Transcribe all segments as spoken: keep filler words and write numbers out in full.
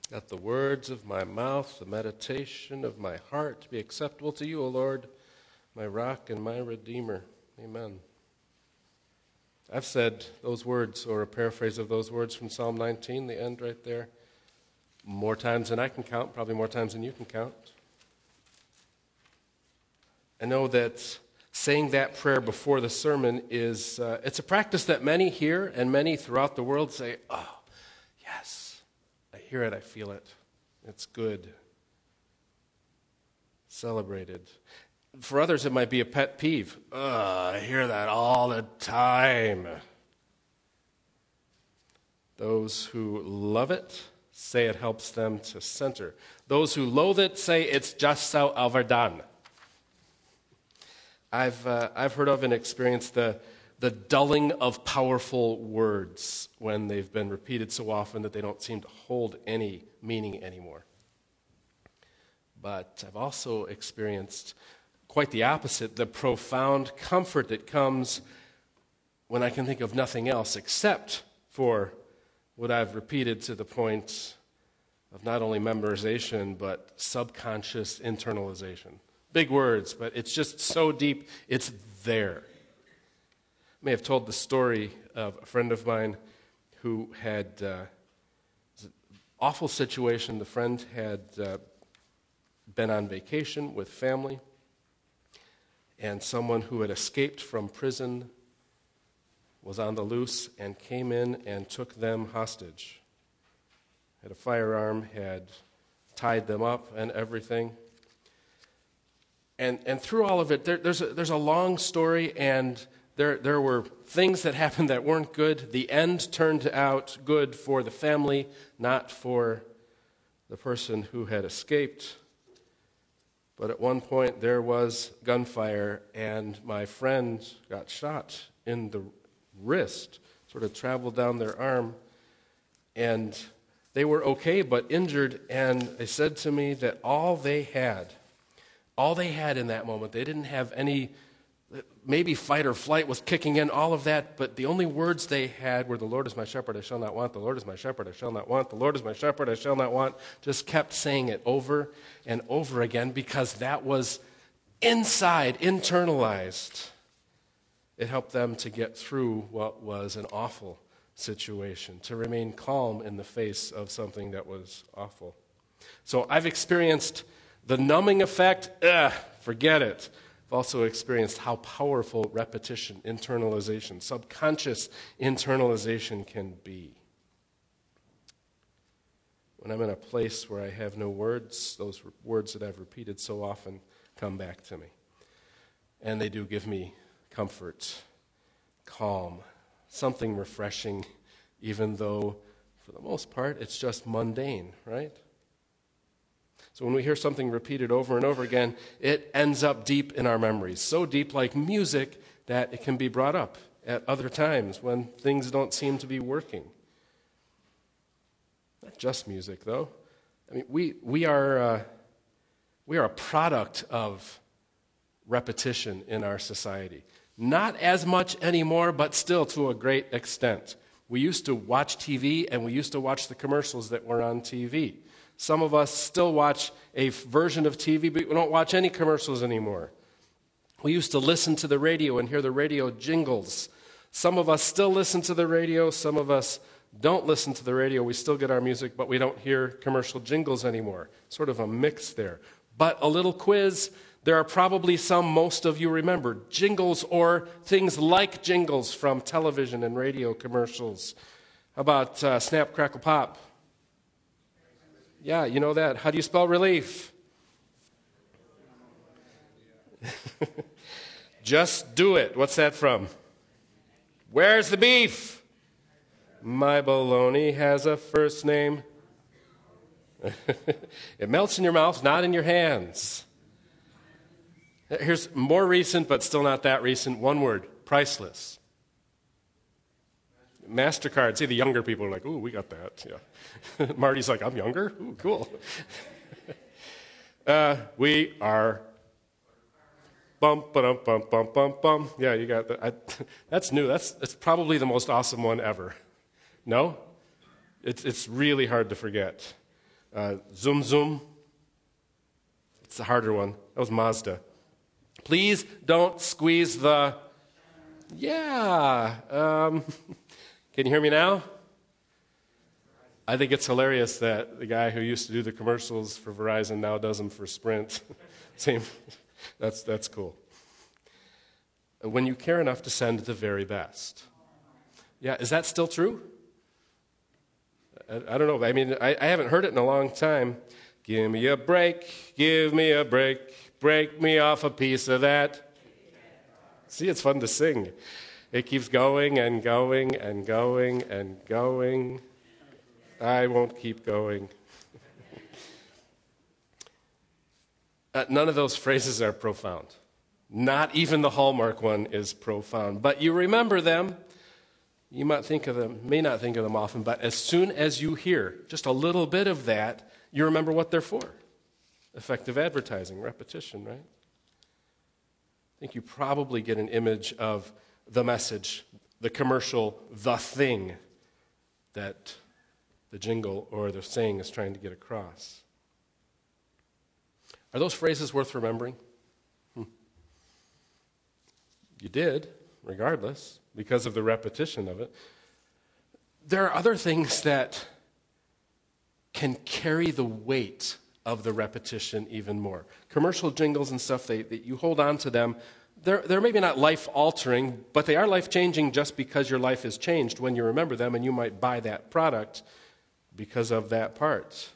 Let the words of my mouth, the meditation of my heart be acceptable to you, O Lord, my rock and my redeemer. Amen. I've said those words, or a paraphrase of those words from Psalm nineteen, the end right there, more times than I can count, probably more times than you can count. I know that saying that prayer before the sermon is, uh, it's a practice that many here and many throughout the world say, oh, yes, I hear it, I feel it. It's good. Celebrated. For others, it might be a pet peeve. Ugh, I hear that all the time. Those who love it say it helps them to center. Those who loathe it say it's just so overdone. I've uh, I've heard of and experienced the the dulling of powerful words when they've been repeated so often that they don't seem to hold any meaning anymore. But I've also experienced quite the opposite, the profound comfort that comes when I can think of nothing else except for what I've repeated to the point of not only memorization, but subconscious internalization. Big words, but it's just so deep, it's there. I may have told the story of a friend of mine who had uh, an awful situation. The friend had uh, been on vacation with family, and someone who had escaped from prison was on the loose and came in and took them hostage. Had a firearm, had tied them up and everything. And and through all of it, there, there's, a, there's a long story, and there, there were things that happened that weren't good. The end turned out good for the family, not for the person who had escaped. But at one point, there was gunfire, and my friend got shot in the wrist, sort of traveled down their arm, and they were okay but injured, and they said to me that all they had, all they had in that moment, they didn't have any, maybe fight or flight was kicking in, all of that, but the only words they had were, the Lord is my shepherd, I shall not want, the Lord is my shepherd, I shall not want, the Lord is my shepherd, I shall not want, just kept saying it over and over again because that was inside, internalized. It helped them to get through what was an awful situation, to remain calm in the face of something that was awful. So I've experienced the numbing effect, ugh, forget it. I've also experienced how powerful repetition, internalization, subconscious internalization can be. When I'm in a place where I have no words, those words that I've repeated so often come back to me. And they do give me comfort, calm, something refreshing, even though, for the most part, it's just mundane, right? So when we hear something repeated over and over again, it ends up deep in our memories, so deep like music that it can be brought up at other times when things don't seem to be working. Not just music, though. I mean, we we are uh, we are a product of repetition in our society. Not as much anymore, but still to a great extent. We used to watch T V, and we used to watch the commercials that were on T V. Some of us still watch a version of T V, but we don't watch any commercials anymore. We used to listen to the radio and hear the radio jingles. Some of us still listen to the radio. Some of us don't listen to the radio. We still get our music, but we don't hear commercial jingles anymore. Sort of a mix there. But a little quiz. There are probably some most of you remember, jingles or things like jingles from television and radio commercials. How about uh, Snap, Crackle, Pop? Yeah, you know that. How do you spell relief? Just do it. What's that from? Where's the beef? My bologna has a first name. It melts in your mouth, not in your hands. Here's more recent, but still not that recent. One word, priceless. MasterCard. See, the younger people are like, ooh, we got that. Yeah. Marty's like, I'm younger? Ooh, cool. uh, we are bum, ba-dum, bum, bum, bum, bum. Yeah, you got that. I, that's new. That's, that's probably the most awesome one ever. No? It's, it's really hard to forget. Uh, zoom, zoom. It's the harder one. That was Mazda. Please don't squeeze the... Yeah. Um, can you hear me now? I think it's hilarious that the guy who used to do the commercials for Verizon now does them for Sprint. Same. That's, that's cool. When you care enough to send the very best. Yeah, is that still true? I, I don't know. I mean, I, I haven't heard it in a long time. Give me a break, give me a break, break me off a piece of that. See, it's fun to sing. It keeps going and going and going and going. I won't keep going. uh, none of those phrases are profound. Not even the Hallmark one is profound. But you remember them. You might think of them, may not think of them often, but as soon as you hear just a little bit of that, you remember what they're for. Effective advertising, repetition, right? I think you probably get an image of the message, the commercial, the thing that the jingle or the saying is trying to get across. Are those phrases worth remembering? Hmm. You did, regardless, because of the repetition of it. There are other things that can carry the weight of the repetition even more. Commercial jingles and stuff, they, they, you hold on to them. They're, they're maybe not life-altering, but they are life-changing just because your life has changed when you remember them, and you might buy that product because of that part.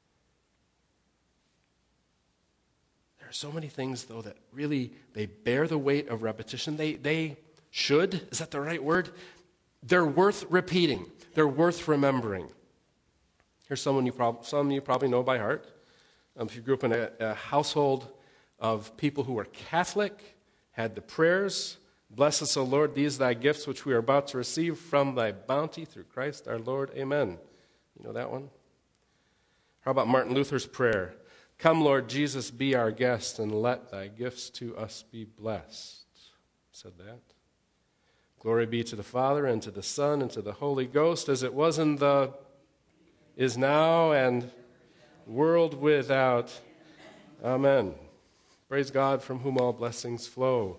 There are so many things, though, that really, they bear the weight of repetition. They, they should, is that the right word? They're worth repeating. They're worth remembering. Here's someone you prob- some you probably know by heart. Um, if you grew up in a, a household of people who were Catholic, had the prayers, bless us, O Lord, these thy gifts which we are about to receive from thy bounty through Christ our Lord. Amen. You know that one? How about Martin Luther's prayer? Come, Lord Jesus, be our guest, and let thy gifts to us be blessed. Said that. Glory be to the Father, and to the Son, and to the Holy Ghost, as it was in the, is now, and world without. Amen. Praise God, from whom all blessings flow.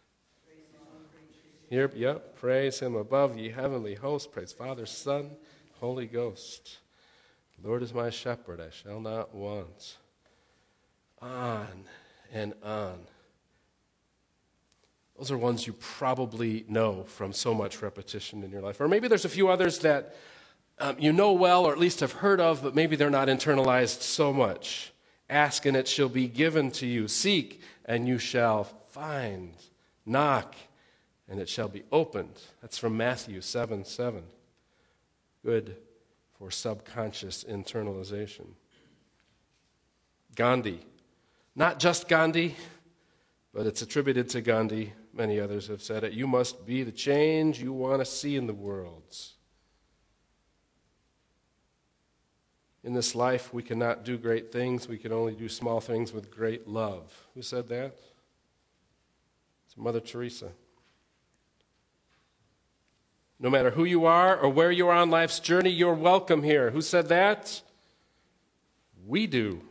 Here, yep, praise him above ye heavenly hosts. Praise Father, Son, Holy Ghost. The Lord is my shepherd, I shall not want. On and on. Those are ones you probably know from so much repetition in your life. Or maybe there's a few others that um, you know well, or at least have heard of, but maybe they're not internalized so much. Ask, and it shall be given to you. Seek, and you shall find. Knock, and it shall be opened. That's from Matthew seven seven. Good for subconscious internalization. Gandhi. Not just Gandhi, but it's attributed to Gandhi. Many others have said it. You must be the change you want to see in the world. In this life, we cannot do great things. We can only do small things with great love. Who said that? It's Mother Teresa. No matter who you are or where you are on life's journey, you're welcome here. Who said that? We do.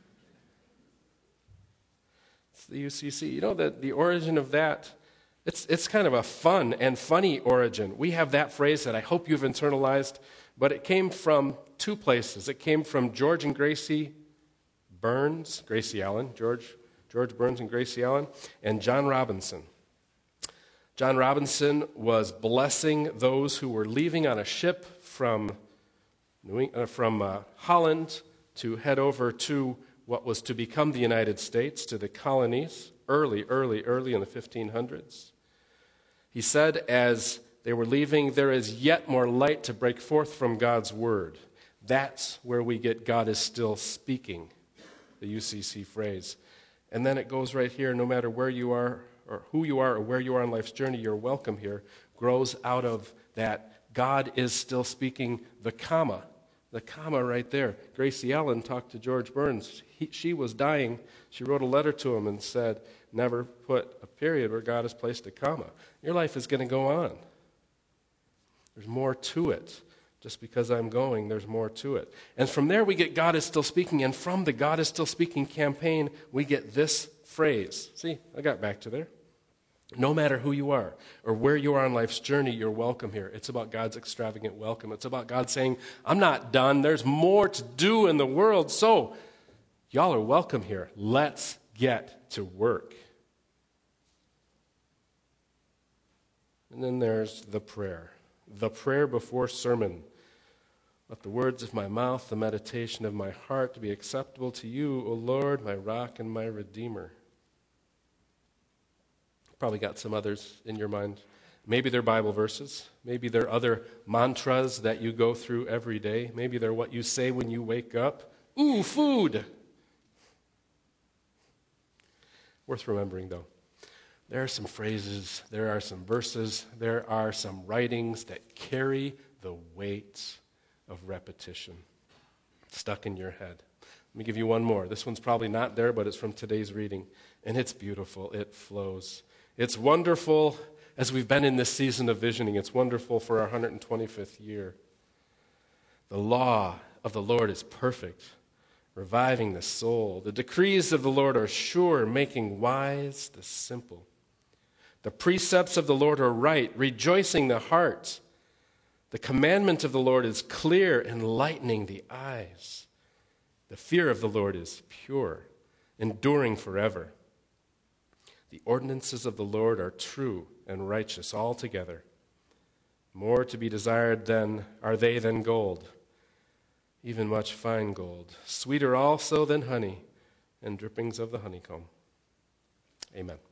It's the U C C. You know that the origin of that, it's, it's kind of a fun and funny origin. We have that phrase that I hope you've internalized, but it came from two places. It came from George and Gracie Burns, Gracie Allen, George, George Burns and Gracie Allen, and John Robinson. John Robinson was blessing those who were leaving on a ship from, New England, uh, from uh, Holland to head over to what was to become the United States, to the colonies, early, early, early in the fifteen hundreds. He said, as they were leaving, there is yet more light to break forth from God's word. That's where we get God is still speaking, the U C C phrase. And then it goes right here, no matter where you are, or who you are, or where you are on life's journey, you're welcome here, grows out of that God is still speaking, the comma. The comma right there. Gracie Allen talked to George Burns. He, she was dying. She wrote a letter to him and said, never put a period where God has placed a comma. Your life is going to go on. There's more to it Just because I'm going, there's more to it. And from there we get God is still speaking. And from the God is still speaking campaign, we get this phrase. See, I got back to there. No matter who you are or where you are on life's journey, you're welcome here. It's about God's extravagant welcome. It's about God saying, I'm not done. There's more to do in the world. So, y'all are welcome here. Let's get to work. And then there's the prayer. The prayer before sermon. Let the words of my mouth, the meditation of my heart be acceptable to you, O Lord, my rock and my redeemer. Probably got some others in your mind. Maybe they're Bible verses. Maybe they're other mantras that you go through every day. Maybe they're what you say when you wake up. Ooh, food! Worth remembering, though. There are some phrases, there are some verses, there are some writings that carry the weight of repetition stuck in your head. Let me give you one more. This one's probably not there, but it's from today's reading. And it's beautiful. It flows. It's wonderful as we've been in this season of visioning. It's wonderful for our one hundred twenty-fifth year. The law of the Lord is perfect, reviving the soul. The decrees of the Lord are sure, making wise the simple. The precepts of the Lord are right, rejoicing the heart. The commandment of the Lord is clear, enlightening the eyes. The fear of the Lord is pure, enduring forever. The ordinances of the Lord are true and righteous altogether. More to be desired than are they than gold, even much fine gold. Sweeter also than honey and drippings of the honeycomb. Amen.